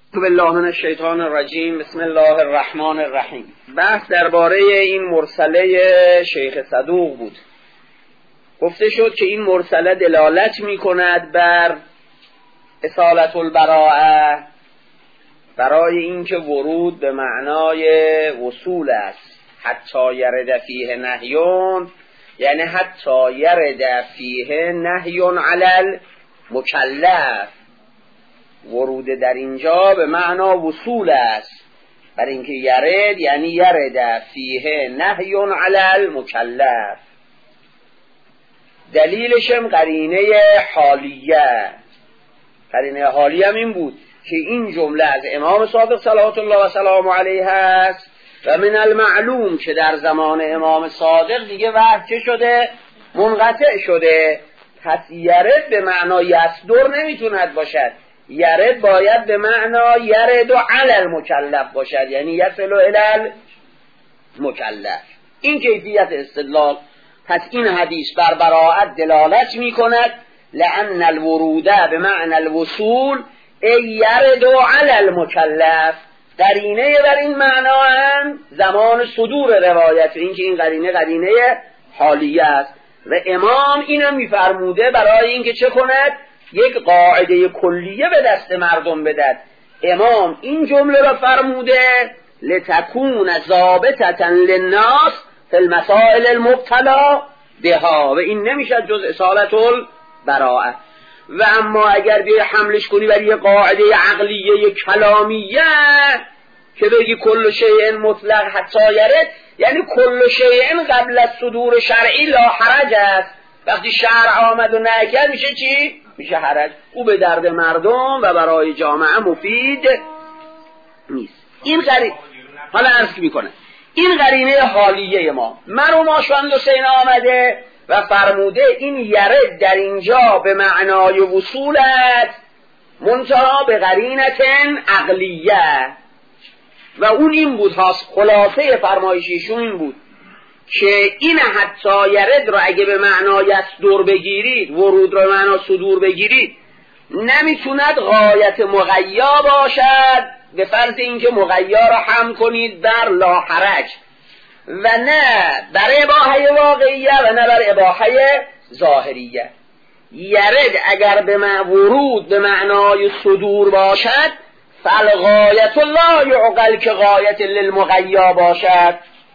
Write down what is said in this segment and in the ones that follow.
اعوذ بالله من الشیطان الرجیم. بسم الله الرحمن الرحیم. بحث درباره این مرسله شیخ صدوق بود. گفته شد که این مرسله دلالت می کند بر اصالت البراءه، برای اینکه ورود به معنای وصول است. حتی یرد فیه نهیون، یعنی حتی یرد فیه نهیون علی المکلف. ورود در اینجا به معنا وصول است، برای اینکه یرد یعنی یرد فیه نهیون علی المکلف. دلیلشم قرینه حالیه. قرینه حالیه هم این بود که این جمله از امام صادق صلوات الله و سلام علیه است و من المعلوم که در زمان امام صادق دیگه وحی چه شده؟ منقطع شده. پس یرد به معنای یصدر نمیتوند باشد. یرد باید به معنا یرد و علی المکلف باشد، یعنی یصل الی المکلف. این کیفیت استدلال. پس این حدیث بر براءت دلالت می کند، لأن الورود به معنی الوصول ای یرد و علی المکلف. قرینه بر این معنا هم زمان صدور روایت، این که این قرینه حالیه است و امام اینم میفرموده برای اینکه چه کند؟ یک قاعده کلیه به دست مردم بدد. امام این جمله را فرموده لتکون ضابطة للناس فی المسائل المبتلا بها، و این نمیشد جز اصالت البراءه. و اما اگر به حملش کنی بر یک قاعده عقلیه کلامیه که بگی کل شیء مطلق حتی یرد، یعنی کل شیء قبل از صدور شرعی لا حرج است. وقتی شرع آمد و نکرد میشه چی؟ میشه حرج. او به درد مردم و برای جامعه مفید نیست. این قرینه حالا عرض میکنه این قرینه حالیه ما. مرحوم شاهد حسین آمده و فرموده این یرد در اینجا به معنای وصول است، منتها به قرینت عقلیه. و اون این بود خلاصه فرمایشیشون این بود که این حتی یرد را اگه به معنای یصدر بگیرید، ورود را به معنای صدور بگیرید، نمیتوند غایت مغیا باشد، به فرض اینکه مغیا را هم کنید بر لا حرج، و نه بر اباحه واقعیه و نه بر اباحه ظاهریه. یرد اگر به ورود به معنای صدور باشد فالغایت لا یعقل که غایت للمغیا باشد،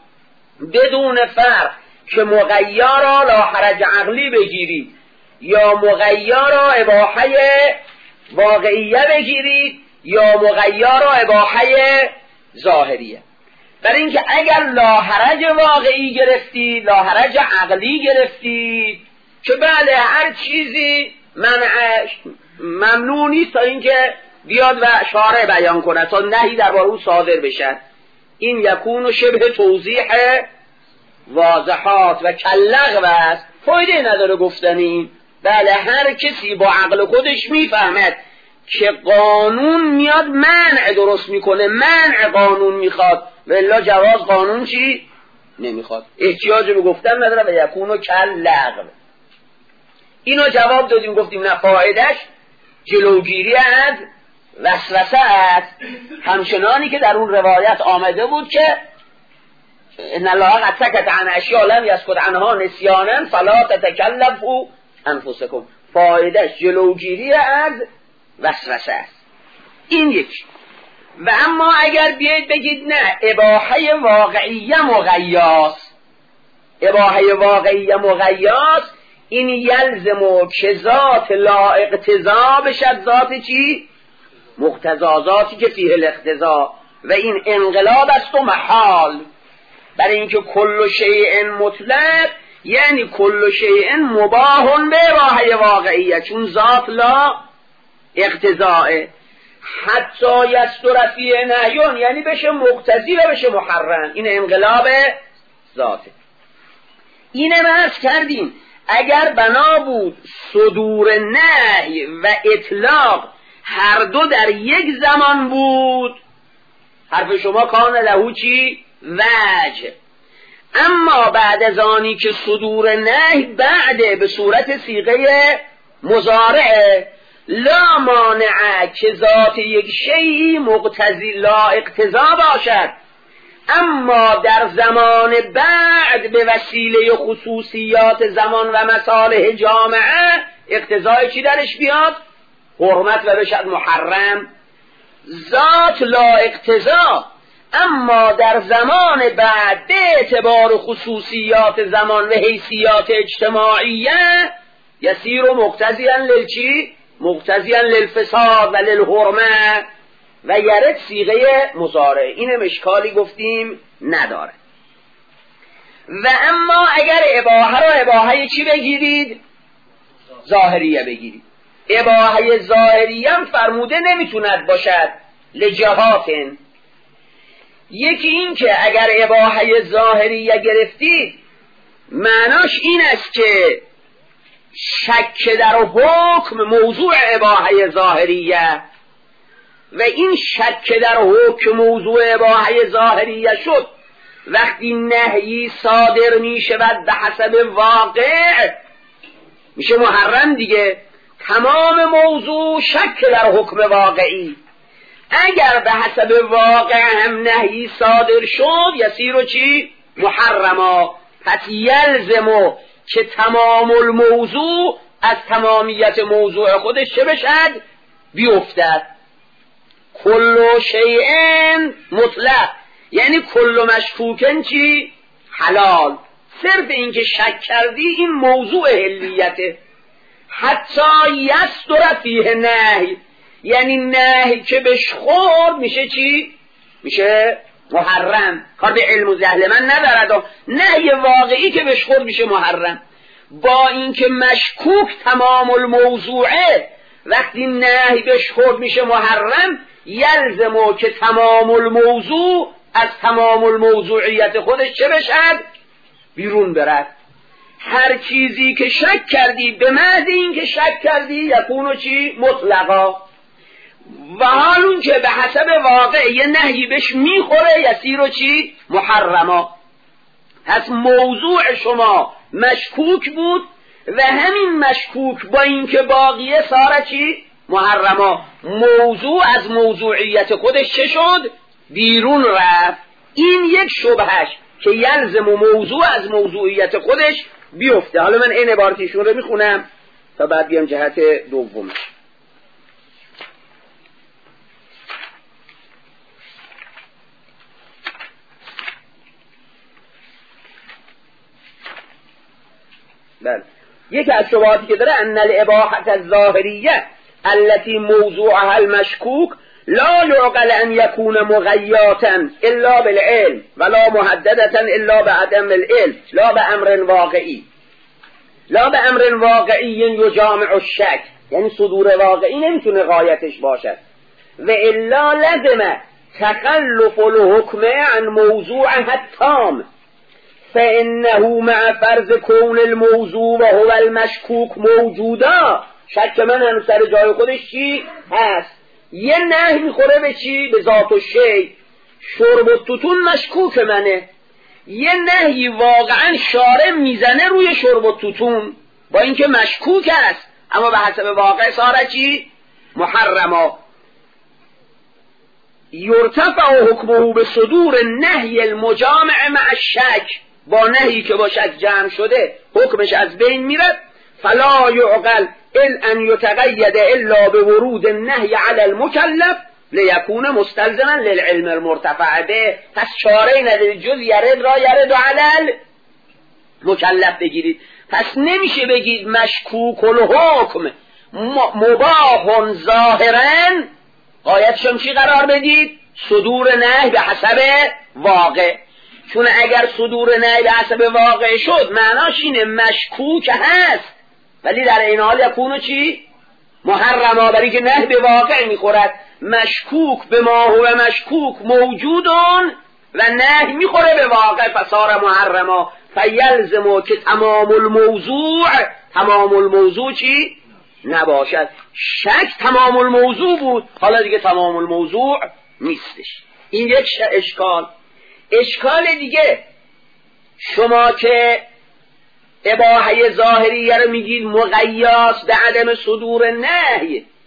بدون فرق که مغیا را لا حرج عقلی بگیرید یا مغیا را اباحه واقعیه بگیرید یا مغیا را اباحه ظاهریه. برای اینکه اگر لا حرج واقعی گرفتید، لا حرج عقلی گرفتید، که بله هر چیزی منعش ممنوع نیست تا اینکه بیاد و شارع بیان کنه تا نهی درباره او صادر بشد، این یکون شبه توضیح واضحات و کلغو است، فایده نداره گفتنی. بله هر کسی با عقل خودش میفهمد که قانون میاد منع درست میکنه، منع قانون میخواد، ولی جواز قانون چی؟ نمیخواد، احتیاج به گفتن نداره و یکونو کلغو. اینو جواب دادیم، گفتیم نه، فایدهش جلوگیری از وسوسه است، همچنانی که در اون روایت آمده بود که ان الله قد سکت عن اشیاء لم یسکت عنها نسیانا فلا تتکلفوا انفسکم. فایدهش جلوگیری از وسوسه است. این یک. و اما اگر بیاید بگید نه، اباحه واقعیه مغیاس، اباحه واقعیه مغیاس، این یلزمو که ذات لا اقتضا بشد ذات چی؟ مقتضازاتی که فیه الاقتضا، و این انقلاب است و محال. برای اینکه کل شیء مطلق یعنی کل شیء مباح به اباحه واقعیه، چون ذات لا اقتضاء. حتی یصدر فیه نهیون یعنی بشه مقتضی و بشه محرم، این انقلاب ذاته. اینم عرض کردیم اگر بنا بود صدور نهی و اطلاق هر دو در یک زمان بود، حرف شما کان لهو چی؟ وجه. اما بعد از آنی که صدور نهی بعد به صورت صیغه مضارعه، لا مانع که ذات یک شیئی مقتضی لا اقتضا باشد، اما در زمان بعد به وسیله خصوصیات زمان و مصالح جامعه اقتضای چی درش بیاد؟ حرمت و بشد محرم. ذات لا اقتضا، اما در زمان بعد به اعتبار خصوصیات زمان و حیثیات اجتماعیه یسیر مقتضیا للچی؟ مقتضیا للفساد و للحرمه و یرد صیغه مضارع. اینم اشکالی گفتیم نداره. و اما اگر اباحه را اباحه چی بگیرید؟ ظاهریه بگیرید. اباحه ظاهریه هم فرموده نمیتوند باشد لجهاتن. یکی این که اگر اباحه ظاهریه گرفتید معناش این است که شک در حکم موضوع اباحه ظاهریه و این شک در حکم موضوع اباحه ظاهریه شد وقتی نهی صادر می شود به حسب واقع میشه محرم دیگه. تمام موضوع شک در حکم واقعی. اگر به حسب واقع هم نهی صادر شد یسیرو چی؟ محرما. پس یلزمو که تمام الموضوع از تمامیت موضوع خودش چه بشد؟ بیفتد. کل شیء مطلق، یعنی کل مشکوکن چی؟ حلال. صرف این که شک کردی این موضوع حلیته. حتی یصدر فیه نهی، یعنی نهی که بهش خورد میشه چی؟ میشه محرم. کار به علم و جهل من ندارد. نهی واقعی که بهش خورد میشه محرم. با اینکه مشکوک تمام الموضوعه، وقتی نهی بهش خورد میشه محرم، یلزمو که تمام الموضوع از تمام الموضوعیت خودش چه بشد؟ بیرون برد. هر چیزی که شک کردی به محض این که شک کردی یکونو چی؟ مطلقا. و حال اون که به حسب واقع یه نهی بهش میخوره یسیرو چی؟ محرما. پس موضوع شما مشکوک بود و همین مشکوک با اینکه باقیه ساره چی؟ محرما. موضوع از موضوعیت خودش چه شد؟ بیرون رفت. این یک شبهش که یلزم موضوع از موضوعیت خودش بیفته. حالا من این عبارتیشون رو میخونم تا بعد بیام جهت دومش. بله. یکی از شبهاتی که داره ان الاباحه الظاهریه التي موضوعها المشكوك لا يعقل ان يكون مغياتا الا بالعلم ولا محددة الا بعدم العلم لا بامر واقعي لا بامر واقعي يجامع الشك، یعنی صدور واقعی نمیتونه غایتش باشد. و الا لزم تخلف الحكم عن موضوعها التام فانه مع فرض کون الموضوع و هو المشکوک موجودا. شک من هم سر جای خودش چی هست؟ یه نهی میخوره به چی؟ به ذات و شی. شرب و توتون مشکوک منه. یه نهی واقعا شارع میزنه روی شرب و توتون با اینکه مشکوک است، اما به حسب واقع ساره چی؟ محرما. یرتفع حکمه به صدور نهی المجامع مع الشک. با نهی که با شک جمع شده حکمش از بین میرد. فلا یعقل ان یتقید الا بورود النهی علی المکلف لیکون مستلزما للعلم المرتفع به. پس چاره نداری جز یرد را یرد علی المکلف بگیرید. پس نمیشه بگید مشکوک الحکم مباح ظاهرا، غایتشم چی قرار بدید؟ صدور نهی به حسب واقع. چون اگر صدور نهی به حسب واقع شد معناش اینه مشکوک هست ولی در این حال یکونو چی؟ محرما، برای که نهی به واقع میخورد. مشکوک به ما هو مشکوک موجودون و نهی میخوره به واقع فصار محرما. فیلزمو که تمام الموضوع چی؟ نباشد. شک تمام الموضوع بود، حالا دیگه تمام الموضوع نیستش. این یک اشکال. اشکال دیگه، شما که اباحه ظاهریه رو میگید مقیاس به عدم صدور نهی،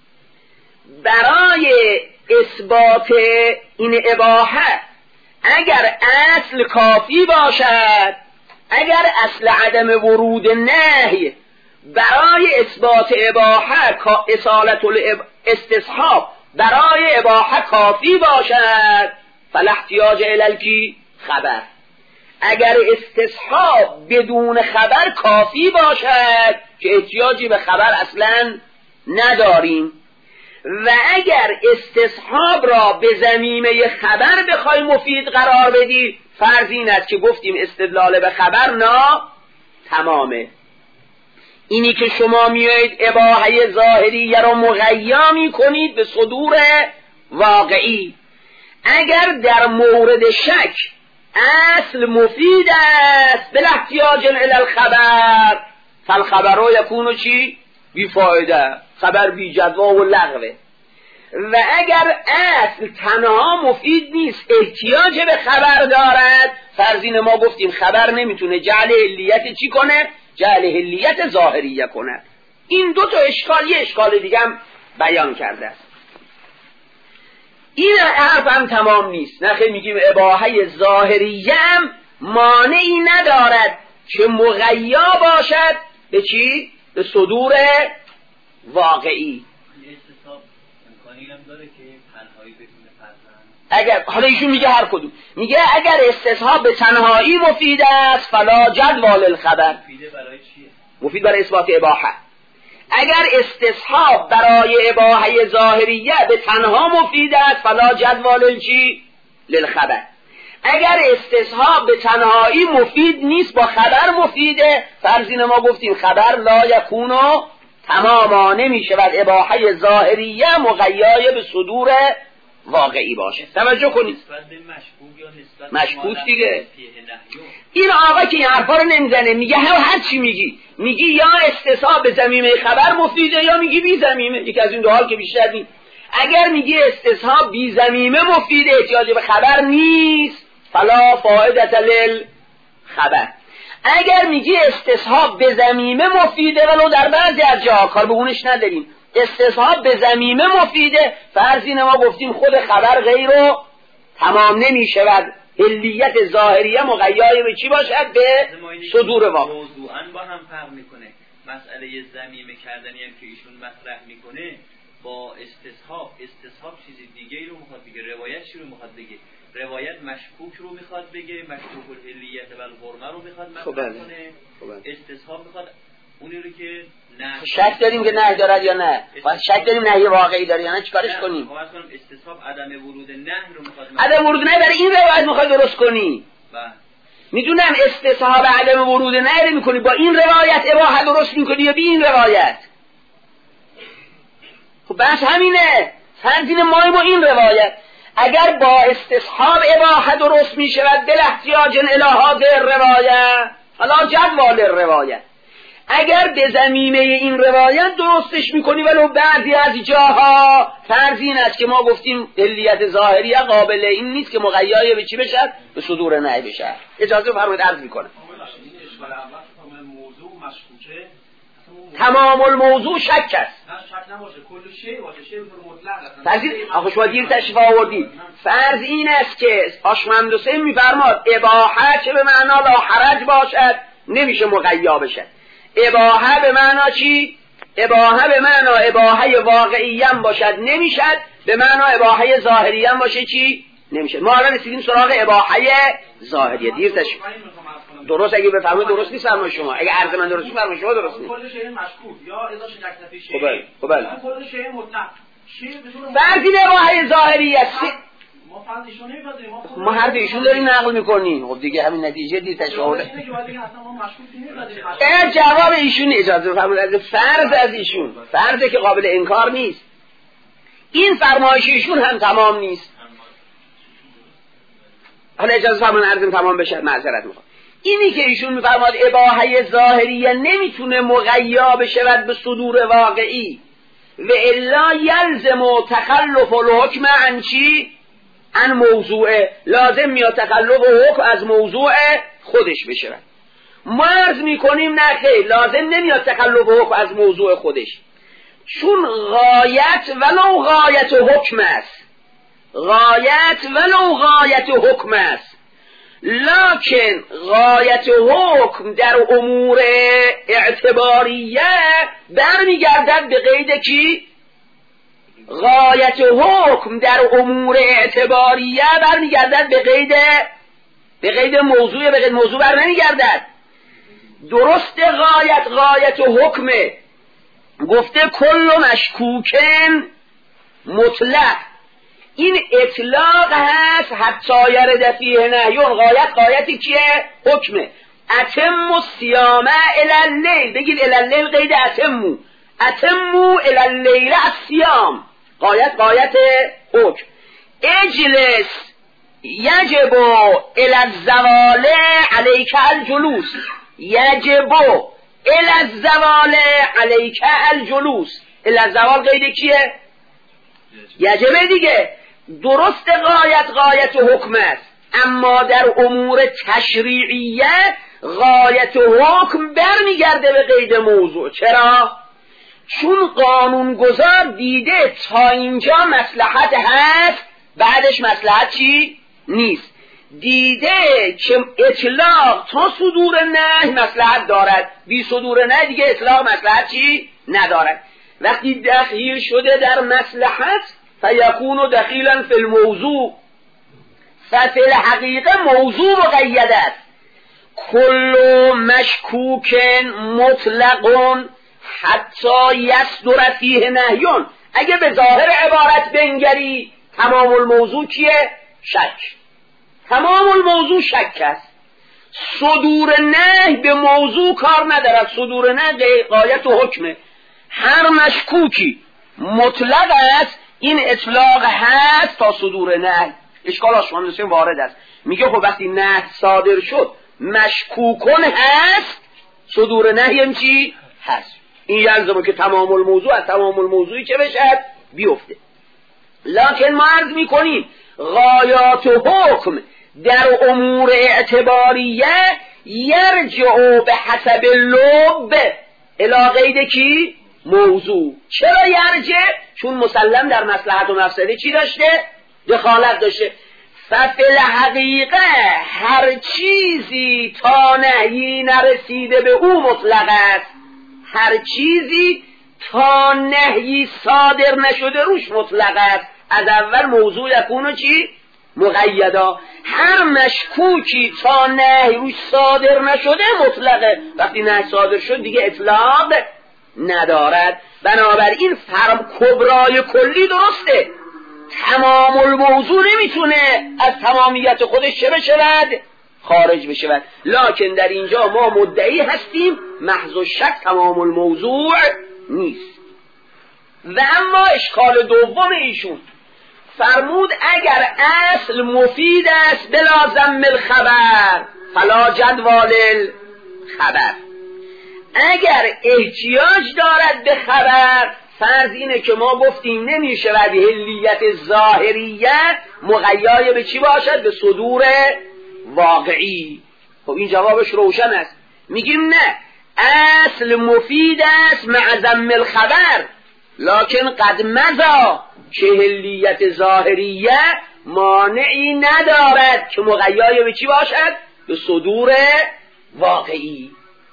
برای اثبات این اباحه اگر اصل کافی باشد، اگر اصل عدم ورود نهی برای اثبات اباحه اصالت الاستصحاب برای اباحه کافی باشد، فلا احتیاج الی خبر. اگر استصحاب بدون خبر کافی باشد که احتیاجی به خبر اصلا نداریم، و اگر استصحاب را به ضمیمه خبر بخوای مفید قرار بدی، فرض این است که گفتیم استدلال به خبر تمامه. اینی که شما میایید اباحه ظاهریه را مغیا میکنید به صدور واقعی، اگر در مورد شک اصل مفید است بلا احتیاج الی الخبر، فالخبر یکون چی؟ بی فایده، خبر بی جدوا و لغوه. و اگر اصل تنها مفید نیست احتیاج به خبر دارد، فرضین ما گفتیم خبر نمیتونه جعل علیت چی کنه؟ جعل علیت ظاهریه کنه. این دو تا اشکال، یه اشکال دیگه هم بیان کرده است. این حرف هم تمام نیست. نخیر میگیم اباحه ظاهریه هم مانعی ندارد که مغیا باشد به چی؟ به صدور واقعی. اگر حالا ایشون میگه هر کدوم، میگه اگر استصحاب به تنهایی مفید است فلا جدوال الخبر. مفید برای اثبات اباحه. اگر استصحاب برای اباحه ظاهریه به تنها مفید است فلا جدوال چی؟ للخبر. اگر استصحاب به تنهایی مفید نیست با خبر مفیده، فرضین ما گفتیم خبر لا یکونو تماما نمیشود اباحه ظاهریه مغیای به صدور واقعی باشه. توجه کنید. مشکوک دیگه. این آقا که این حرفا رو نمیزنه، میگه هر چی میگی یا استصحاب به ضمیمه خبر مفیده یا میگی بی ضمیمه، یکی از این دو حال که بیشتر نیست. اگر میگی استصحاب بی ضمیمه مفیده احتیاج به خبر نیست فلا فائدة للخبر. اگر میگی استصحاب به ضمیمه مفیده ولو در بعضی از جاها کار به اونش نداریم، استصحاب به ضمیمه مفیده، فرضین ما گفتیم خود خبر غیر و تمام نمیشود، علیت ظاهریه مغیای به چی باشد؟ به صدور واقع. موضوعاً با هم فرق میکنه. مسئله ضمیمه کردنی هم که ایشون مطرح میکنه با استصحاب چیزی دیگه رو میخواد بگه، روایت چی رو میخواد بگه؟ روایت مشکوک رو میخواد بگه، مشکوک العلیت و الحرمه رو میخواد مطرح کنه. استصحاب میخواد اونی رو که نه شک داریم که نه دارد یا نه، شک داریم نهی واقعی داره یا نه، چیکارش کنیم؟ استصحاب عدم ورود نه رو میخواد، عدم ورود نه برای این روایت میخواد درست کنی. میدونم استصحاب عدم ورود نه رو میکنی، با این روایت اباحه درست میکنی یا بی این روایت؟ خب بس همینه. فرضین ما این روایت اگر با استصحاب اباحه درست میشود بلا احتیاج الی هذه الروایه فلا جدوال الروایه. اگر به ضمیمه این روایت درستش میکنی ولو بعضی از جاها، فرض این است که ما گفتیم علیت ظاهریه قابل این نیست که مغیای به چی بشد؟ به صدور نهی بشد. اجازه فرمایید عرض میکنم. تمام الموضوع شک است. شک نباشه، کل شیء باشه، شیء مطلق است. آخه شما دیر تشریف آوردید. فرض این است که آشمند حسین میفرماد اباحه چه به معنا لا حرج باشد نمیشه مغیا بشه. اباحه به معنا چی؟ اباحه به معنا اباحه واقعی هم باشد نمیشد، به معنا اباحه ظاهری هم باشه چی؟ نمیشه. ما الان رسیدیم سراغ اباحه ظاهریه. دیر تشریف درست اگه بفرمایید درست نیست فرمای شما، اگه عرض من درست نیست فرمای شما درست نیست. کل شیء مشکوک یا اذا شک نفی شیء. خب کل شیء مطلق. شیء بدون فرضی اباحه ظاهریه است. ما فرض ایشون نمی‌پذیریم، ما حرف ایشون داریم نقل می‌کنیم. خب دیگه همین نتیجه دیر تشریف آورده. جواب ایشون اجازه بفرمایید از فرض از ایشون، فرضی که قابل انکار نیست. این فرمایش ایشون هم تمام نیست. حالا اجازه فرمایید عرضم تمام بشه، معذرت میخوام. اینی که ایشون میفرماد اباحه ظاهریه نمیتونه مغیا بشود به صدور واقعی و الا یلزم تخلف الحکم عن چی؟ عن موضوعه، لازم میاد تخلف حکم از موضوع خودش بشود. ما عرض میکنیم نه خیر، لازم نمیاد تخلف حکم از موضوع خودش. چون غایت ولو غایت حکم است، غایت ولو غایت حکم است، لکن غایت حکم در امور اعتباریه برمیگردد به قید کی؟ غایت حکم در امور اعتباریه برمیگردد به قید موضوع، به قید موضوع بر نمیگردد. درست غایت حکمه، گفته کل مشکوکن مطلق، این اطلاق هست حتی یرد فیه نهیون. غایتی کیه؟ حکمه. اتم الصیام الی اللیل، بگید الی اللیل قید اتمو الی اللیل الصیام، غایت حکم. اجلس یجب الی الزوال علیک الجلوس، یجب الی الزوال علیک الجلوس، الی الزوال قید کیه؟ یجبه دیگه. درست غایت حکم است، اما در امور تشریعیه غایت حکم برمیگرده به قید موضوع. چرا؟ چون قانونگذار دیده تا اینجا مصلحت هست، بعدش مصلحت چی؟ نیست. دیده که اطلاق تا صدور نهی مصلحت دارد، بی صدور نهی دیگه اطلاق مصلحت چی؟ ندارد. وقتی دخیل شده در مصلحت فیکون دخیلا فی الموضوع، ففی الحقیقه موضوع مقید است. کل مشکوک مطلق حتی یصدر فیه نهیون. اگه به ظاهر عبارت بنگری تمام الموضوع کیه؟ شک. تمام الموضوع شک است. صدور نهی به موضوع کار ندارد، صدور نهی غایت و حکمه. هر مشکوکی مطلق است، این اطلاق هست تا صدور نهی. اشکال آشمانده وارد است. میگه خب وقتی نهی صادر شد مشکوکون هست، صدور نهی هم چی؟ هست. این یلزمه که تمام الموضوع از تمام الموضوعی که بشد بیفته. لکن ما عرض میکنیم غایات و حکم در امور اعتباریه یرجع به حسب لب الی قید کی؟ موضوع. چرا یرجع؟ چون مسلم در مصلحت و مفسده چی داشته؟ دخالت داشته. ففی الحقیقه هر چیزی تا نهی نرسیده به او مطلق است، هر چیزی تا نهی صادر نشده روش مطلق است. از اول موضوع یکونو چی؟ مقیدا. هر مشکوکی تا نهی روش صادر نشده مطلقه، وقتی نهی صادر شد دیگه اطلاق ندارد. بنابراین فرم کبرای کلی درسته، تمام الموضوع نمیتونه از تمامیت خودش چه بشود؟ خارج بشود. لکن در اینجا ما مدعی هستیم محض الشک تمام الموضوع نیست. و اما اشکال دوم ایشون فرمود اگر اصل مفید است بلا ذم الخبر فلا جدوال الخبر. اگر احتیاج دارد به خبر، فرض اینه که ما گفتیم نمیشه و حلیت ظاهریه مقیای به چی باشد؟ به صدور واقعی. خب این جوابش روشن است. میگیم نه، اصل مفید است مع ذم الخبر، لکن قد مضی که حلیت ظاهریه مانعی ندارد که مقیای به چی باشد؟ به صدور واقعی.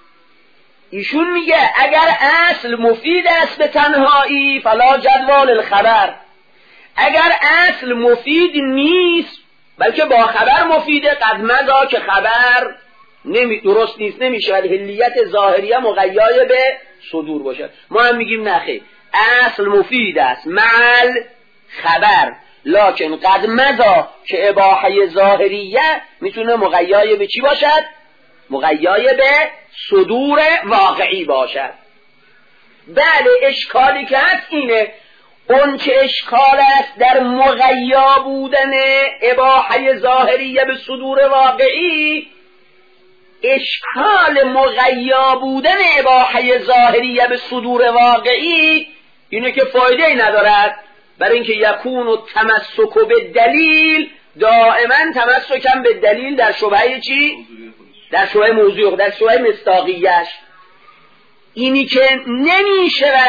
ایشون میگه اگر اصل مفید است به تنهایی فلا جدوال الخبر، اگر اصل مفید نیست بلکه با خبر مفیده قد مضی که خبر درست نیست، نمیشه ولی حلیت ظاهریه مقیای به صدور باشد. ما هم میگیم نخیر، اصل مفید است مع خبر، لکن قد مضی که اباحه ظاهریه میتونه مقیای به چی باشد؟ مقیای به صدور واقعی باشد. بله اشکالی که هست اینه، اون که اشکال است در مقیا بودن اباحه ظاهریه به صدور واقعی، اشکال مقیا بودن اباحه ظاهریه به صدور واقعی اینه که فایده ندارد، برای اینکه یکون و تمسک به دلیل دائما تمسکم به دلیل در شبهه چی؟ در شبهه موضوع، در شبهه مصداقیش. اینی که نمی شود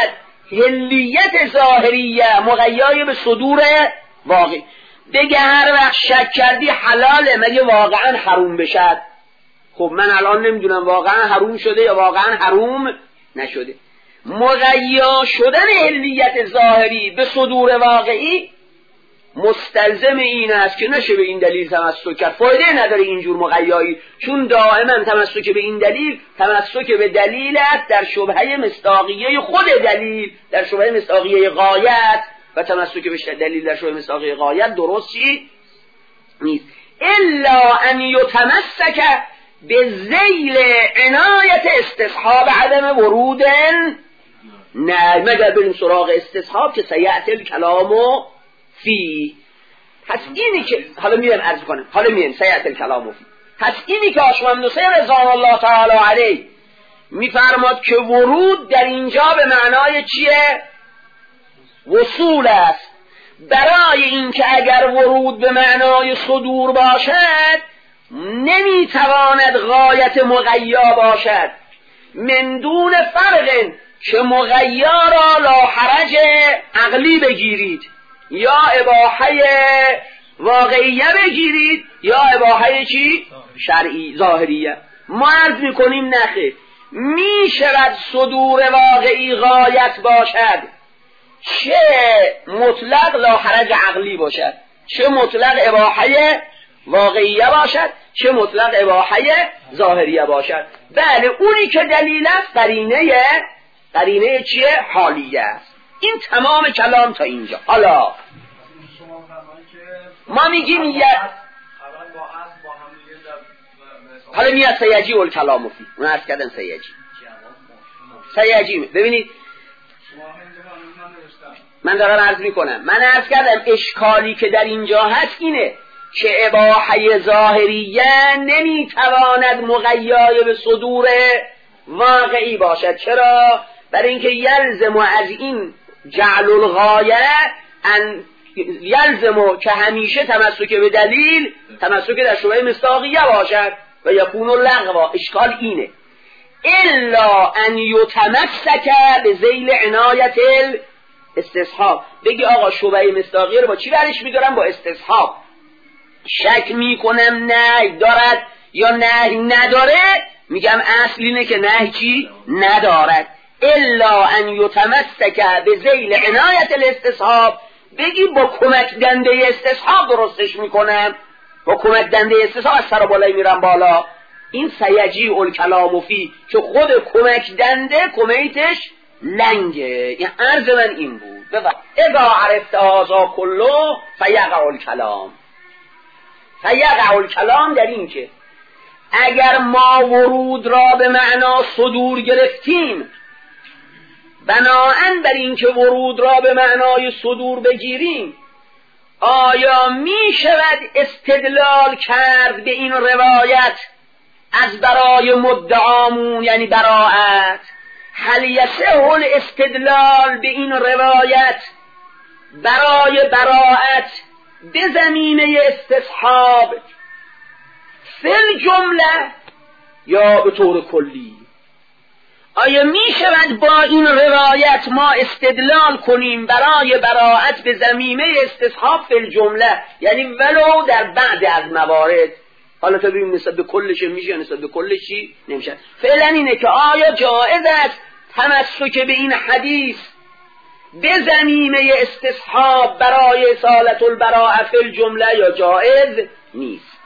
حلیت ظاهریه مغیای به صدور واقعی. دیگه هر وقت شک کردی حلاله، مگه واقعا حروم بشد؟ خب من الان نمیدونم واقعا حروم شده یا واقعا حروم نشده. مغیا شدن حلیت ظاهری به صدور واقعی مستلزم این است که نشه به این دلیل تمسک کرد. فایده نداره اینجور مغیایی، چون دائما تمسک به این دلیل تمسک به دلیل است در شبهه مصداقیه خود دلیل، در شبهه مصداقیه غایت، و تمسک به دلیل در شبهه مصداقیه غایت درست چی نیست. الا ان یتمسک به ذیل عنایت استصحاب عدم ورود، نه مگر بریم سراغ استصحاب که سیأتی الکلام فی. پس اینی که حالا میرم عرض کنم، حالا میرم سیأتی الکلام فی. پس اینی که آشمم نصیر رضوان الله تعالی علیه میفرماد که ورود در اینجا به معنای چیه؟ وصول است. برای اینکه اگر ورود به معنای صدور باشد نمیتواند غایت مغیا باشد، من دون فرق که مغیا را لا حرج عقلی بگیرید یا اباحه واقعیه بگیرید یا اباحه چی؟ شرعی ظاهریه. ما عرض میکنیم نخیر، میشود صدور واقعی غایت باشد، چه مطلق لا حرج عقلی باشد، چه مطلق اباحه واقعیه باشد، چه مطلق اباحه ظاهریه باشد. بله اونی که دلیل است قرینه چیه؟ حالیه است. این تمام کلام تا اینجا. حالا ما میگیم حالا میاد سیجی و الکلام فی، اون عرض کردن سیجی ببینید من دارم عرض میکنم، من عرض کردم اشکالی که در اینجا هست اینه که اباحه ظاهریه نمیتواند مغیای به صدور واقعی باشد. چرا؟ برای اینکه یلزم از این جعل الغایه ان یلزم که همیشه تمسک به دلیل تمسک در شبهه مصداقیه باشد و یکون لغوا. اشکال اینه الا ان یتمسک به ذیل عنایت استصحاب. بگی آقا شبهه مصداقیه رو با چی برش میدارم؟ با استصحاب. شک میکنم نهی دارد یا نهی نداره، میگم اصل اینه که نهی چی؟ ندارد. الا ان یتمسک به ذیل عنایت الاستصحاب، بگی با کمک دنده استصحاب درستش میکنم، با کمک دنده استصحاب از سر بالای میرم بالا. این سیجی الکلام فی که خود کمک دنده کمیتش لنگه. این عرض من این بود. اذا عرفت هذا کله فیقع الکلام. فیقع الکلام در این که اگر ما ورود را به معنا صدور گرفتیم، بناهن بر این که ورود را به معنای صدور بگیریم، آیا می شود استدلال کرد به این روایت از برای مدعامون یعنی براءت؟ هل یصح الاستدلال به این روایت برای براءت به زمینه استصحاب فی الجمله یا به طور کلی؟ آیا می شود با این روایت ما استدلال کنیم برای براءت به زمینه استصحاب فی الجمله، یعنی ولو در بعد از موارد؟ حالا تا ببینیم نسبت به کلش میشه یا نسبت به کلش نمیشه. فعلا اینه که آیا جائز است تمسک به این حدیث به زمینه استصحاب برای اصالت البراءه فی الجمله یا جائز نیست.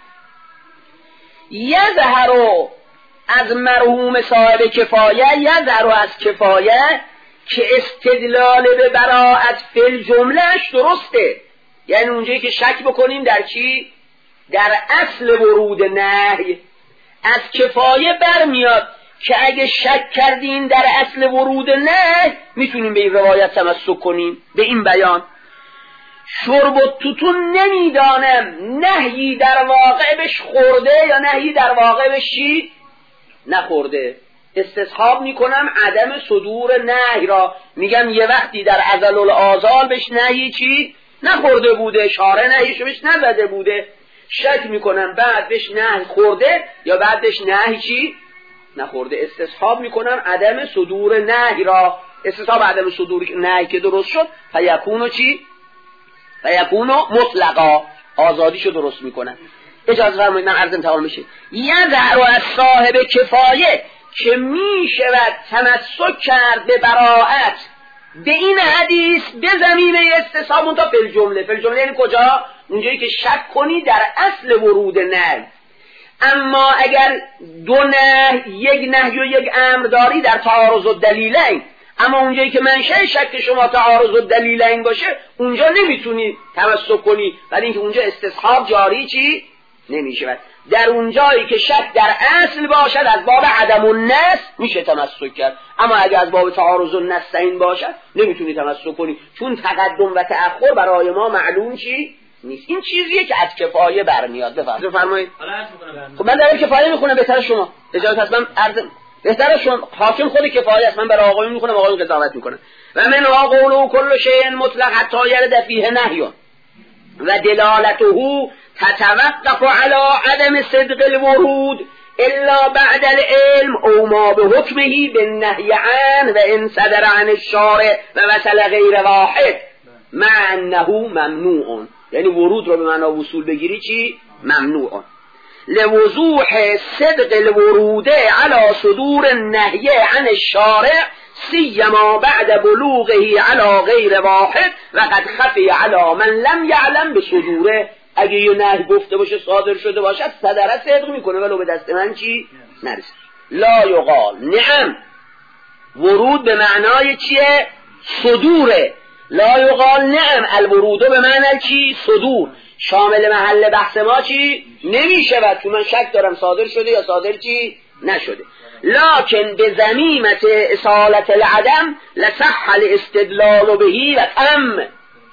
یظهر از مرحوم صاحب کفایه، یظهر از کفایه که استدلال به براءت فی الجملهش درسته، یعنی اونجایی که شک بکنیم در چی؟ در اصل ورود نهی. از کفایه برمیاد که اگه شک کردیم در اصل ورود نهی میتونیم به این روایت تمسک کنیم، به این بیان. شرب و توتون نمیدانم نهی در واقع بهش خورده یا نهی در واقع بهش چی؟ نخورده. استصحاب میکنم عدم صدور نهی را، میگم یه وقتی در ازل الآزال بهش نهی چی؟ نخورده بوده، شارع نهیشو بهش نزده بوده. شک میکنم بعد بهش نهی خورده یا بعد بهش نهی چی؟ نخورده. استصحاب میکنم عدم صدور نهی را استصحاب عدم صدور نهی که درست شد فیکونو چی؟ فیکونو مطلقا، آزادیشو درست میکنن. اجازه فرمایید من عرض انتقال میشه. یذر از صاحب کفایه که میشود تمسک کرد به براءت به این حدیث به زمینه استصحاب اون تا فی الجمله یعنی کجا؟ اونجایی که شک کنی در اصل ورود نهی. اما اگر دو نهی، یک نهی و یک امر داری در تعارض الدلیلین، اما اونجایی که منشأ شک شما تعارض الدلیلین باشه اونجا نمیتونی تمسک کنی، ولی اینکه اونجا استصحاب جاری چی نمیشه. در اونجایی که شک در اصل باشد از باب عدم النص میشه تمسک کرد، اما اگر از باب تعارض النصین باشد نمیتونی تمسک کنی، چون تقدم و تأخر برای ما معلوم چی نیست. این چیزیه که از کفایه برمیاد. بفرمایید. خب من دارم کفایه میخونم، بهتر شما اجازه هست من عرض بهتر شما حاکم خود کفایه است، من برای آقایون میخونم آقایون قضاوت میکنن. و من قوله کل شیء مطلق حتی یرد فیه نهی و دلالته تتوقف على عدم صدق الورود الا بعد العلم او ما بحکمه بالنهی عنه و ان صدر عن الشارع و مثل غیر واحد مع انه ممنوع. یعنی ورود رو به معنا وصول بگیری چی؟ ممنوع. لوضوح صدق الورود على صدور النهی عن الشارع سیما بعد بلوغه على غیر واحد و قد خفی على من لم یعلم بصدوره. اگه یه نهی گفته باشه صادر شده باشه صدره صدق میکنه ولو به دست من چی نرسه. لا یقال نعم ورود به معنای چیه؟ صدوره. لا یقال نعم الورود به معنی چی؟ صدور. شامل محل بحث ما چی نمیشه و چون من شک دارم صادر شده یا صادر چی نشده. لكن بزمیمت اصالت العدم لصح الاستدلال بهی و تم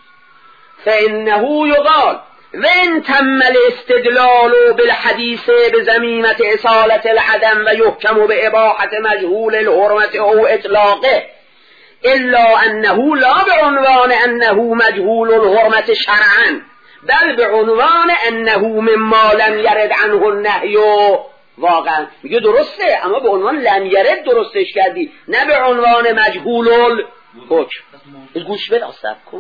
فانه یقال وان تم الاستدلال بالحديث بزميمة اصالة العدم و يحكم بإباحة مجهول الحرمة او اطلاقه الا انه لا بعنوان انه مجهول الحرمة شرعا بل بعنوان انه مما لم يرد عنه النهي. واقعا میگه درسته اما به عنوان لم يرد درستش کردی، نه به عنوان مجهول الحکم. گوش بده صبر کن.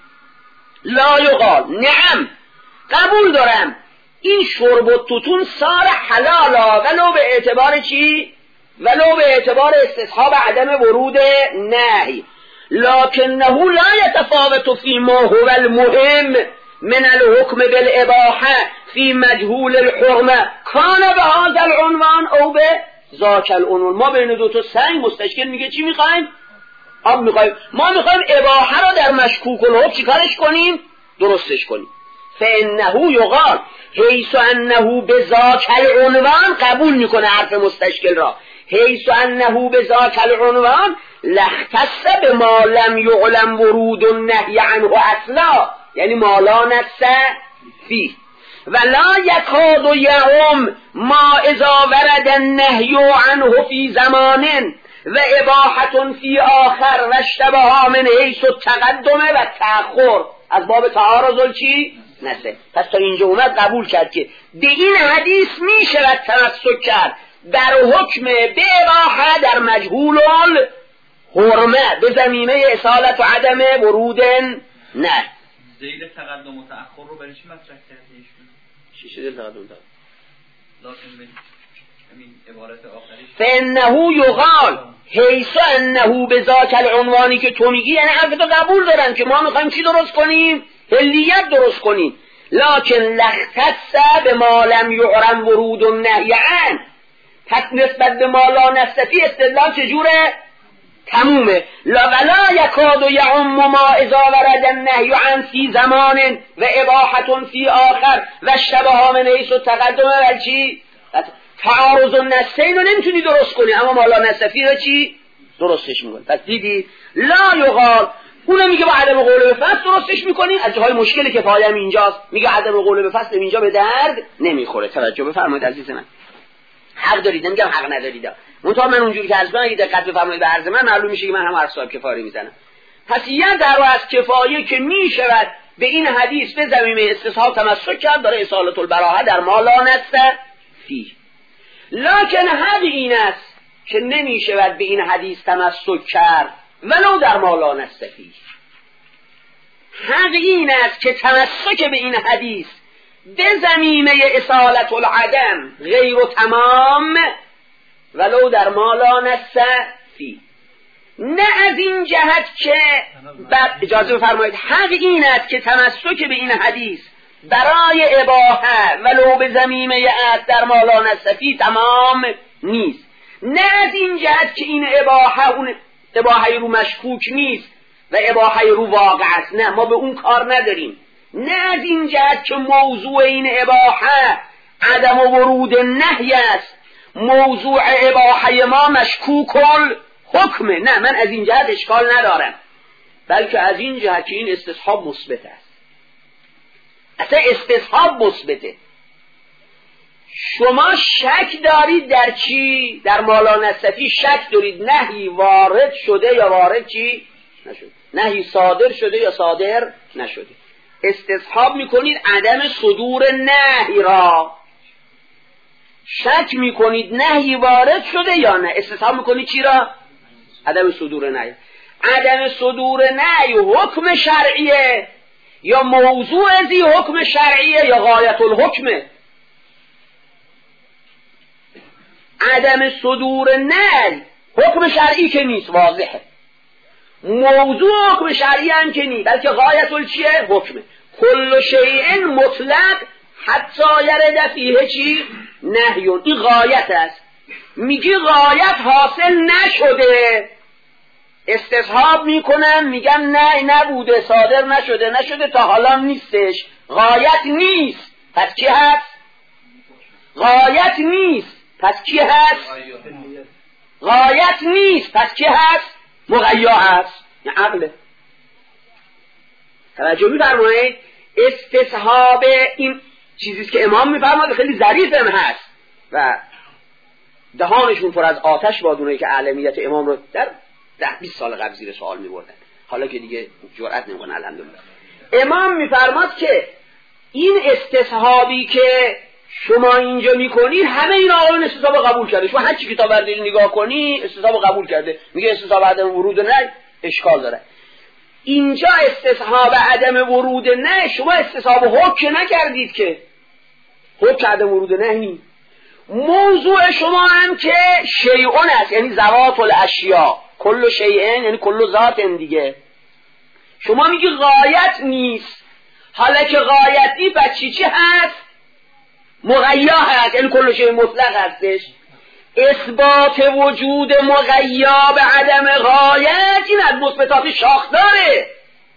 لا یقال نعم قبول دارم این شرب و توتون سار حلالا ولو به اعتبار چی؟ ولو به اعتبار استصحاب عدم ورود نهی، لکنه لا یتفاوت فی ما هو المهم من الحكم بالاباحه فی مجهول الحرمه کان به هذا العنوان او به ذاک العنوان. ما بین دو تا سنگ مستشکل میگه چی میخوایم؟ آب میخوایم. ما میخوایم اباحه را در مشکوک الحکم چیکارش کنیم؟ درستش کنیم. فانه یقال حیث انه بذاک العنوان قبول میکنه حرف مستشکل را، حیث انه بذاک العنوان لاختص بما لم یعلم ورود النهی عنه اصلا، یعنی ما لا نص فیه ولا یکاد یعم ما اذا ورد النهی عنه فی زمان و اباحة فی آخر و اشتبه من حیث التقدم و تأخر از باب تعارض چی؟ نسه. پس تا اینجا اومد قبول کرد که به این حدیث می شود تمسک کرد در حکم به اباحه در مجهول الحرمه به زمینه اصالت و عدم ورود نه. زیل تقدم و تأخر رو برای چی مطرح کرده ایشون؟ چی شده تقدم و تأخر؟ لازم همین عبارت آخریش فانه یقال حیث انه بذاک العنوانی که تو میگی، یعنی حرف تو قبول دارن که ما میخوایم چی درست کنیم؟ حلیت درست کنیم. لکن لختص به ما لم یعرم ورود النهی عنه، پس نسبت به ما لا نستفی استدلال چجوره؟ تمومه. ولا یکاد یعم ما اذا ورد النهی عن فی زمان و اباحة فی آخر و اشتبه من حیث التقدم و چی؟ تعارض النصین رو نمیتونی درست کنی، اما ما لا نستفی رو چی؟ درستش میکنی. پس دیدی لا یقال اونو میگه با عدم قول به فصل درستش میکنی. از جاهای مشکلی که پایم اینجاست میگه عدم قول به فصل اینجا به درد نمیخوره. توجه بفرمایید عزیز من. حق دارید، نمیگم حق ندارید، منتها من اونجوری که از من اگه دقت بفرمایید به عرض من معلوم میشه که من هم هر صاحب کفاره میزنم. پس یه در از کفایه که میشود به این حدیث به زمینه استصحاب تمسک کرد داره اصالت البراءه در ما لا نص فیه. لکن حد این است که نمیشود به این حدیث تمسک کرد ولو در ما لا نستفیه. حق این است که تمسک به این حدیث به زمینه اصالت العدم غیر و تمام ولو در ما لا نستفیه، نه از این جهت که اجازه بفرمایید حق این است که تمسک به این حدیث برای اباحه ولو به زمینه در ما لا نستفیه تمام نیست، نه از این جهت که این اباحه اون اباحه رو مشکوک نیست و اباحه رو واقع است، نه ما به اون کار نداریم، نه از این جهت که موضوع این اباحه عدم ورود نهی است، موضوع اباحه ما مشکوک حکمه، نه من از این جهت اشکال ندارم، بلکه از این جهت که این استصحاب مثبت است. اصلا استصحاب مثبته. شما شک دارید در چی؟ در ما لا نستفیه شک دارید نهی وارد شده یا وارد چی؟ نشده، نهی صادر شده یا صادر نشده. استصحاب میکنید عدم صدور نهی را، شک میکنید نهی وارد شده یا نه. استصحاب میکنید چی را؟ عدم صدور نهی. عدم صدور نهی حکم شرعیه یا موضوع ازی حکم شرعیه یا غایت الحکمه. عدم صدور نهی حکم شرعی که نیست، واضحه. موضوع حکم شرعی هم که نیست، بلکه غایت چیه؟ حکمه. کل شیء مطلق حتی یرد فیه چی؟ نهیون. این غایت است. میگی غایت حاصل نشده، استصحاب میکنن میگن نه نبوده، صادر نشده تا حالا نیستش، غایت نیست، پس کی هست؟ غایت نیست، پس کی هست؟ غایت نیست، پس کی هست؟ مغیا هست، یعنی عقله. توجه می‌فرمایید؟ استصحاب این چیزیست که امام می‌فرماد خیلی ظریف هم هست و دهانشون پر از آتش باد اونایی که اعلمیت امام رو در 10-20 سال قبل زیر سوال می‌بردن، حالا که دیگه جرئت نمی‌کنن الحمدلله. امام می‌فرماد که این استصحابی که شما اینجا میکنید همه این آقایون استصحاب قبول کرده. شما هر چی کتاب برداری نگاه کنی استصحاب قبول کرده، میگه استصحاب عدم ورود نه اشکال داره. اینجا استصحاب عدم ورود نه، شما استصحاب حکم نکردید که حکم عدم ورود نه نی. موضوع شما هم که شیعون است، یعنی ذوات الاشیاء، کل شیئن یعنی کل ذات دیگه. شما میگی غایت نیست، حالا که غایتی پس چی هست؟ مغیا هست، یعنی کل شیء مطلق هستش. اثبات وجود مغیا به عدم غایت این از مثبتات شاخداره.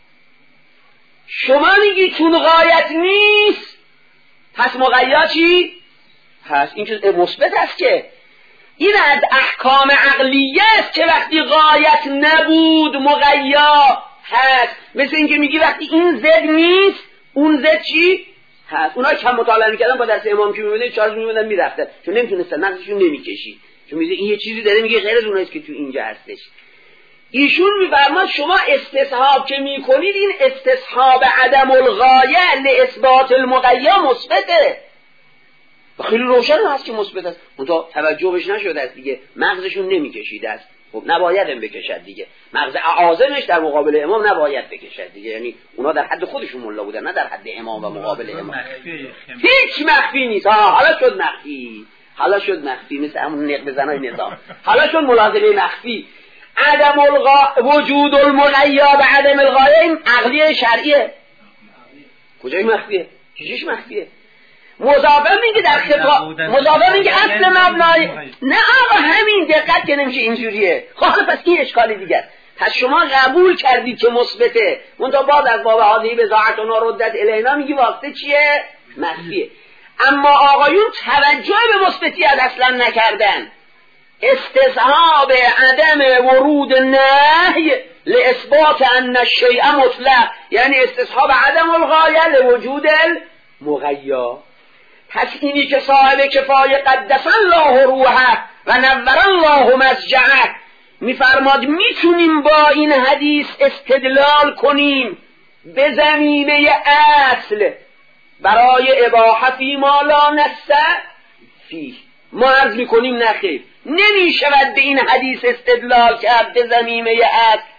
شما میگی چون غایت نیست پس مغیا چی هست؟ این که مثبت است که این از احکام عقلیه است که وقتی غایت نبود مغیا هست. مثل اینکه میگی وقتی این زد نیست اون زد چی هست. اونا کم مطالعه میکردن با درس امام که میبینن چارج میبینن میرفتن چون نمیتونستن نقششون نمیکشی، چون میگه این یه چیزی داره میگه غیر از اونایست که تو اینجا هستش. ایشون میفرماد شما استصحاب که میکنید این استصحاب عدم الغایه لاثبات المغیا مثبته، خیلی روشن هست که مثبت است، منتها توجه بهش نشده است دیگه، مغزشون نمیکشیده است. خب نباید هم بکشد دیگه، مغز اعاظمش در مقابل امام نباید بکشد دیگه، یعنی اونا در حد خودشون ملا بودن نه در حد امام و مقابل امام. هیچ مخفی نیست. حالا شد مخفی، حالا شد مخفی، مثل همون نقب زنای نظام حالا شد ملازمه مخفی. عدم وجود المغیا به عدم الغایه این عقلی شرعیه. کجای مخفیه؟ چیش مخفیه؟ مضافه میگه در خطاب، مضافه میگه اصل مبنای نه آقا همین دقت که نمیشه اینجوریه. خب پس این اشکالی دیگر. پس شما قبول کردید که مثبته، منتها بعد از باب هذه بضاعتنا ردت الینا میگی واسطه چیه؟ مخفیه. اما آقایون توجه به مثبتیت اصلا نکردن. استصحاب عدم ورود نهی لاثبات ان الشیء مطلق، یعنی استصحاب عدم الغایه لوجود المغیا. پس اینی که صاحب کفایه قدس الله روحه و نور الله مسجعه میفرماد میتونیم با این حدیث استدلال کنیم به زمینه اصل برای اباحه فی ما لا نستفیه. ما عرض میکنیم نخیر، نمیشود به این حدیث استدلال کرد به زمینه اصل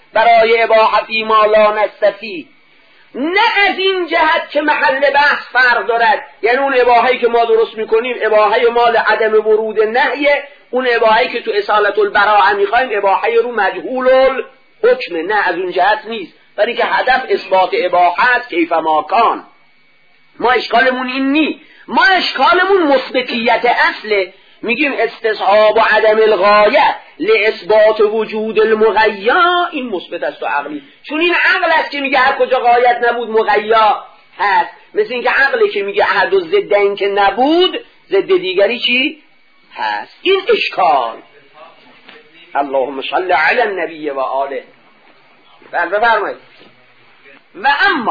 برای اباحتی ما لا نستفی، نه از این جهت که محل بحث فرق دارد، یعنی اون اباحه‌ای که ما درست میکنیم اباحه مال عدم ورود نهیه، اون اباحه‌ای که تو اصالت البراءه میخوایم اباحه رو مجهول الحکم، نه از اون جهت نیست، برای که هدف اثبات اباحه است کیف ما کان. ما اشکالمون این نی، ما اشکالمون مثبتیت اصله، میگیم استصحاب و عدم الغایه لاثبات وجود المغیر، این مثبت است و عقلی، چون این عقل است که میگه هر کجا غایت نبود مغیر هست، مثل اینکه عقلی که میگه احد و ضدن که نبود ضد دیگری چی هست. این اشکال. اللهم صل علی النبی و آله. بفرمایید. و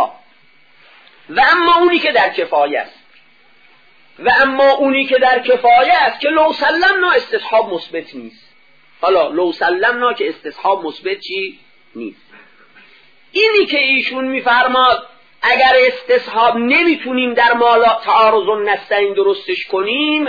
اما اونی که در کفایه است، و اما اونی که در کفایه است که لو سلمنا استصحاب مثبت نیست. حالا لو سلمنا که استصحاب مثبت چی نیست، اینی که ایشون میفرماد اگر استصحاب نمیتونیم در مالا تعارض النصین درستش کنیم،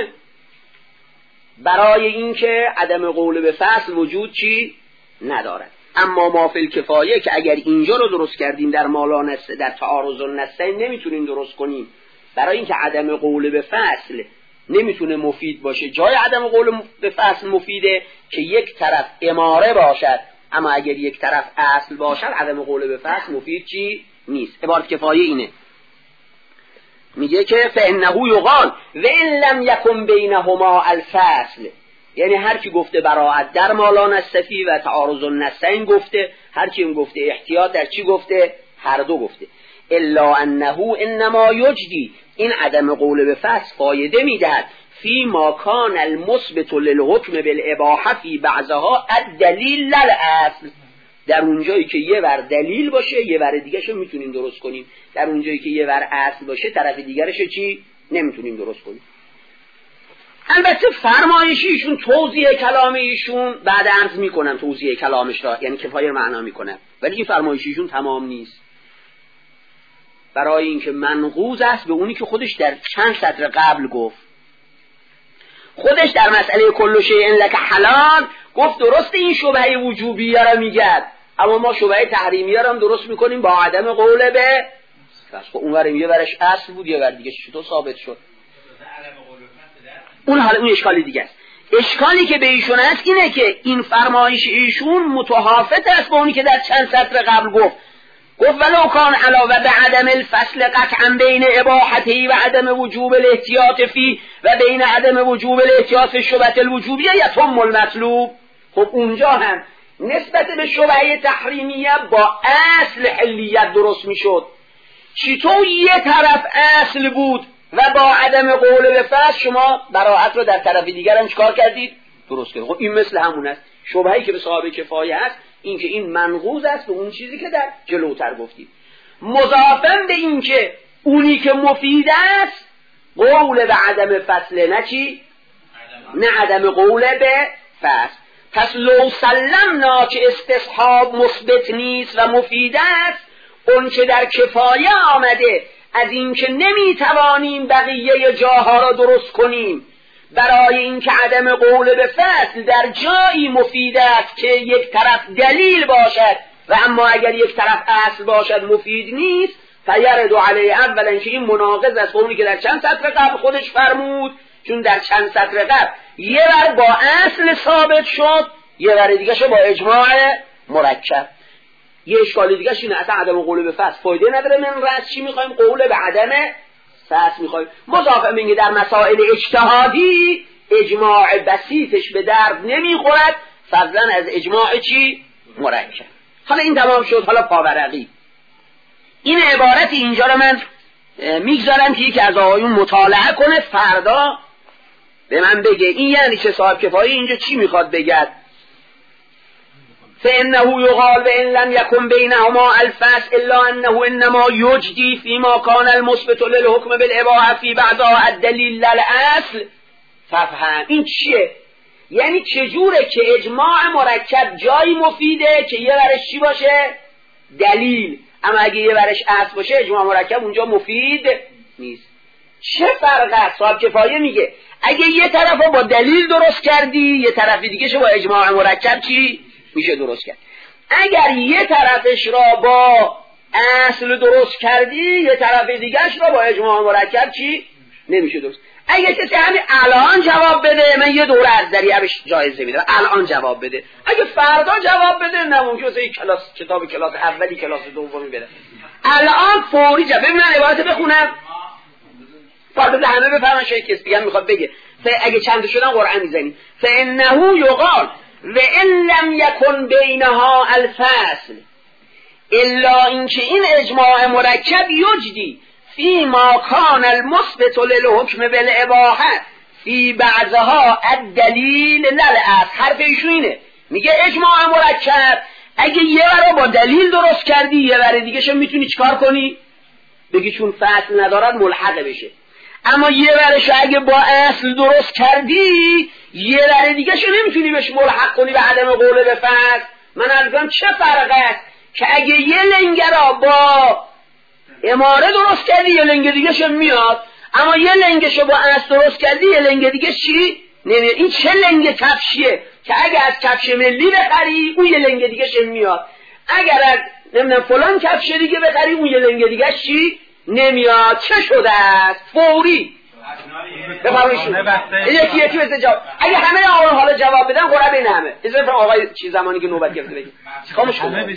برای اینکه عدم قول به فصل وجود چی ندارد. اما ما فی الکفایه که اگر اینجا رو درست کردیم در مالا نص در تعارض النصین نمیتونیم درست کنیم، برای اینکه عدم قول به فصل نمیتونه مفید باشه. جای عدم قول به فصل مفیده که یک طرف اماره باشد، اما اگر یک طرف اصل باشد عدم قول به فصل مفید چی نیست. عبارت کفایه اینه، میگه که فانه یقال و ان لم یکن بینهما الفصل، یعنی هر کی گفته براءت در مالا نصفی و تعارض النصین گفته، هر کی گفته احتیاط در چی گفته، هر دو گفته. الا انه انما یجدی، این عدم قول به فصل فایده میدهد فی ما کان المثبت للحکم بالاباحه فی بعضها الدلیل للاصل، در اونجایی که یه ور دلیل باشه یه ور دیگه شو میتونیم درست کنیم، در اونجایی که یه ور اصل باشه طرف دیگرش چی نمیتونیم درست کنیم. البته فرمایش ایشون، توضیح کلام ایشون بعد عرض میکنم توضیح کلامش را، یعنی کفایه معنا میکنم، ولی این فرمایش ایشون تمام نیست، برای اینکه منقوض است به اونی که خودش در چند سطر قبل گفت. خودش در مسئله کل شیء لک حلال گفت درست این شبهه وجوبیه را میگه، اما ما شبهه تحریمیه را هم درست میکنیم با عدم قول به پس اونور یه ورش اصل بود، یه ور دیگه چطور ثابت شد؟ اون حالا اون اشکالی دیگه است. اشکالی که به ایشون هست اینه که این فرمایش ایشون متحافظ است با اونی که در چند سطر قبل گفت ولو کان علاوه به عدم الفصل قطعا بین اباحته و عدم وجوب الاحتیاط فی و بین عدم وجوب الاحتیاط فی شبهه الوجوبیه یتم المطلوب. خب اونجا هم نسبت به شبهه تحریمیه با اصل حلیت درست میشد. چطور یه طرف اصل بود و با عدم قول به فصل شما براءت رو در طرف دیگر هم چکار کردید؟ درست کردید. خب این مثل همون است. شبهه‌ای که به صاحب کفایه است این که این منقوض است به اون چیزی که در جلوتر گفتید، مضافاً به این که اونی که مفید است قول به عدم فصل نه چی؟ نه عدم قول به فصل. پس لو سلمنا که استصحاب مثبت نیست و مفید است، اون که در کفایه آمده از این که نمیتوانیم بقیه جاها را درست کنیم برای اینکه عدم قول به فصل در جایی مفید است که یک طرف دلیل باشد و اما اگر یک طرف اصل باشد مفید نیست، فیرد علیه اولا که این مناقض است با اونی که در چند سطر قبل خودش فرمود، چون در چند سطر قبل یه ور با اصل ثابت شد یه ور دیگه شد با اجماع مرکب. یه اشکال دیگه اینه اصلا عدم قول به فصل فایده نداره، من رأس چی میخوایم؟ قول به عدم فصل میخوایم. مضافه میگه در مسائل اجتهادی اجماع بسیطش به درد نمیخورد فضلا از اجماع چی؟ مرکب. حالا این تمام شد. حالا پاورقی این عبارت اینجا رو من میگذارم که یکی از آقایون مطالعه کنه، فردا به من بگه این یعنی چه صاحب کفایه اینجا چی میخواد بگه. فإنه يقال بإن لم يكن بينهما الفصل إلا أنه إنما يجدي فيما كان المثبت للحكم بالإباحة في بعضها الدليل للأصل. ففهم این چیه؟ یعنی چجوره که اجماع مرکب جایی مفیده که یه ورش چی باشه؟ دلیل، اما اگه یه ورش اصل باشه اجماع مرکب اونجا مفید نیست. چه فرق است؟ صاحب کفایه میگه اگه یه طرف با دلیل درست کردی یه طرف دیگه شو با اجماع مرکب چی؟ میشه درست کرد. اگر یه طرفش را با اصل درست کردی یه طرف دیگرش را با اجماع مرکب چی؟ نمیشه درست. اگه کسی همین الان جواب بده من یه دوره از دریعش جایزه میدم، الان جواب بده. اگه فردا جواب بده نه ممکنه واسه کتاب کلاس اولی کلاس دومی بده. الان فوری جواب. ببین من عبارت بخونم فردا همه بفهمن شاید کسی دیگه میخواد بگه. اگه چند شدن قرآن میزنی فانه یقال و ان لم یکن بینها الفصل الا اینکه این اجماع مرکب یجدی فی ما کان المثبت للحکم بالاباحه فی بعضها الدلیل للأصل. حرف ایشون اینه، میگه اجماع مرکب اگه یه بار با دلیل درست کردی یه بار دیگه شو میتونی چیکار کنی؟ بگی چون فصل ندارد ملحق بشه. اما یه برش اگه با اصل درست کردی یه بار دیگه شو نمیتونی بهش ملحق کنی به عدم قول به فصل. من عرضم چه فرق است که اگه یه لنگه را با اماره درست کردی یه لنگه دیگه شو میاد، اما یه لنگه شو با اصل درست کردی یه لنگه دیگه چی؟ نمیاد. این چه لنگه کفشیه که اگه از کفش ملی بخری اون یه لنگه دیگه شو میاد، اگر از نمیدونم فلان کفش دیگه بخری اون یه لنگه دیگه چی؟ نمیاد. چه شده است؟ فوری بفرمایید. یکی مثل جواب. اگه همه آقایان حالا جواب بدن قرعه بین همه. اجازه آقای چی زمانی که نوبت گرفته بگید. خاموش کن.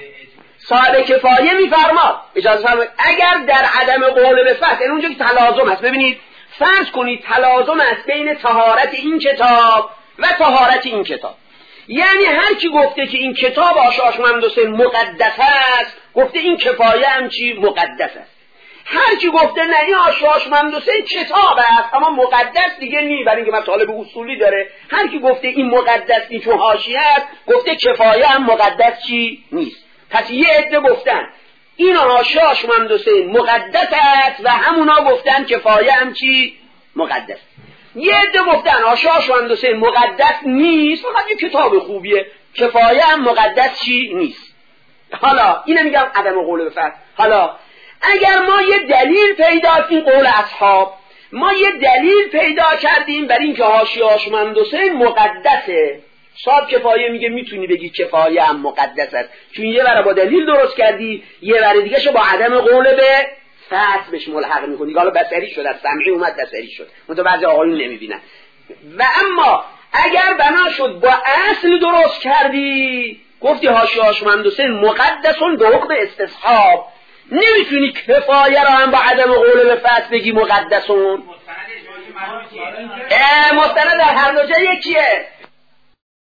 صاحب کفایه میفرماد اجازه فرمایید اگر در عدم قول به فصل، اونجا که تلازم هست، ببینید فرض کنید تلازم است بین طهارت این کتاب و طهارت این کتاب، یعنی هر کی گفته که این کتاب آشاشمند حسین مقدس است گفته این کفایه هم چی؟ مقدس است. هر کی گفته نه این آشاشمند حسین کتاب است اما مقدس دیگه نی، برای اینکه مطالب اصولی داره. هر کی گفته این مقدس نی چون حاشیه است گفته کفایه هم مقدس چی؟ نیست. پس یه عده گفتن این آشاشمند حسین مقدس است و همونا گفتن کفایه هم چی؟ مقدس. یه عده گفتن آشاشمند حسین مقدس نیست فقط یه کتاب خوبیه، کفایه هم مقدس چی؟ نیست. حالا اینو میگم عدم قول به فصل. حالا اگر ما یه دلیل پیدا کردیم، قول اصحاب ما یه دلیل پیدا کردیم برای اینکه آشاشمند حسین مقدسه، صاحب کفایه میگه میتونی بگی کفایه هم مقدس است چون یه بار با دلیل درست کردی یه بار دیگه شو با عدم قول به فصل بهش ملحق میکنی. حالا بصری شد، از سمعی اومد بصری شد، منتها بعضی آقایون نمیبینن. و اما اگر بنا شد با اصل درست کردی گفتی آشاشمند حسین مقدسون به حکم استصحاب، نمیتونی کفایه را هم با عدم قول به فصل بگی مقدسون. مستند در هر دو جا یکیه.